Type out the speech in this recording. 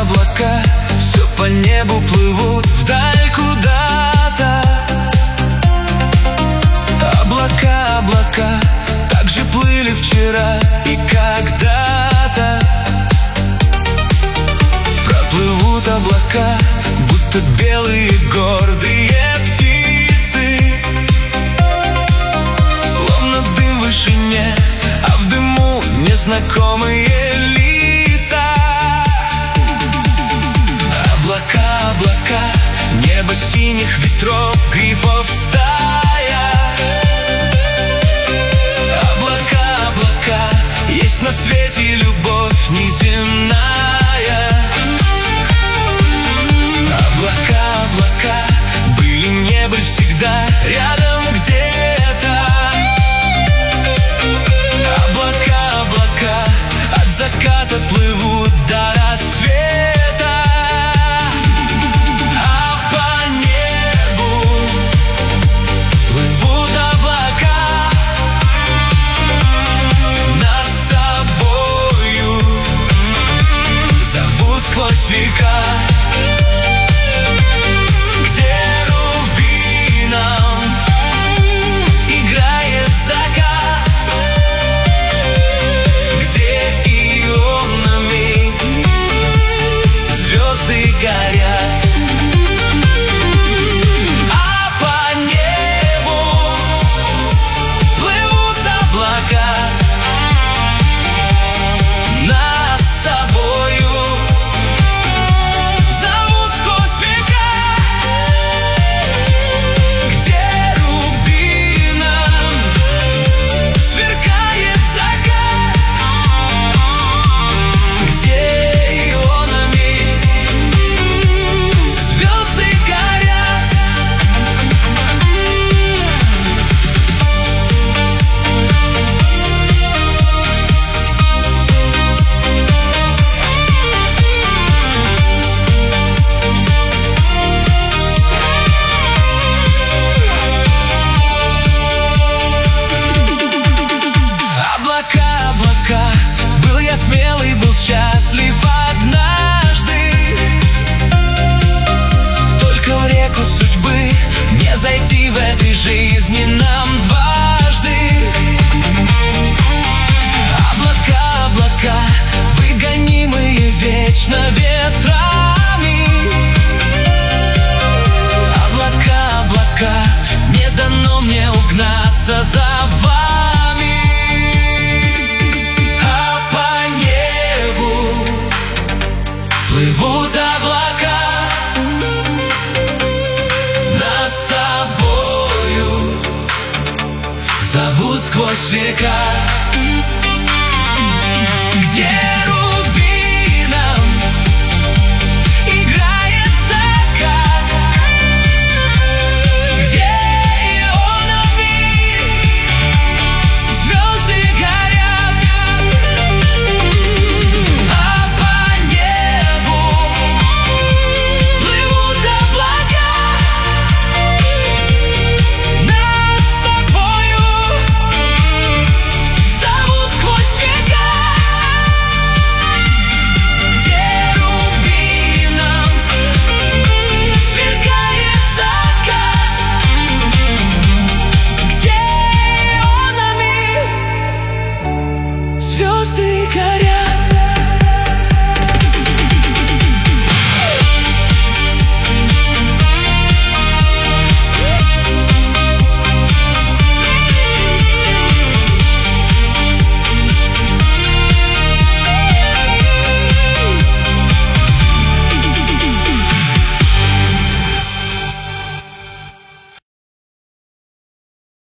облака все по небу плывут вдаль куда-то. Облака, облака так же плыли вчера и когда-то. Проплывут облака, будто белые гордые птицы, словно дым в вышине, а в дыму незнакомые лица. Облака, облака, небо синих ветров, грифов стая. Облака, облака, есть на свете любовь неземная. Облака, облака, были, не были всегда рядом где-то. Облака, облака, от заката плывут до рассвета. А по небу плывут облака, нас с собою зовут сквозь века. Был я смелый, был счастлив однажды. Только в реку судьбы не зайти в этой жизни нам дважды. Облака, облака, выгонимые вечно ветрами. Облака, облака, не дано мне угнаться за вами. Плывут облака, нас с собою зовут сквозь века. Где